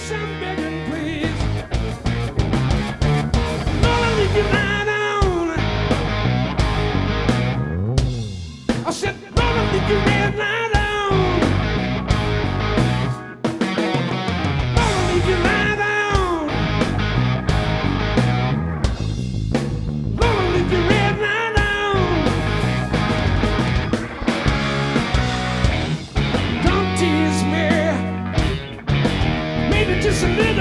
I'm begging, please. Lord, leave your light on. I said, Lord, leave your red light on. Lord, leave your light on. Lord, leave your red light on. Don't tease me. Maybe just a little.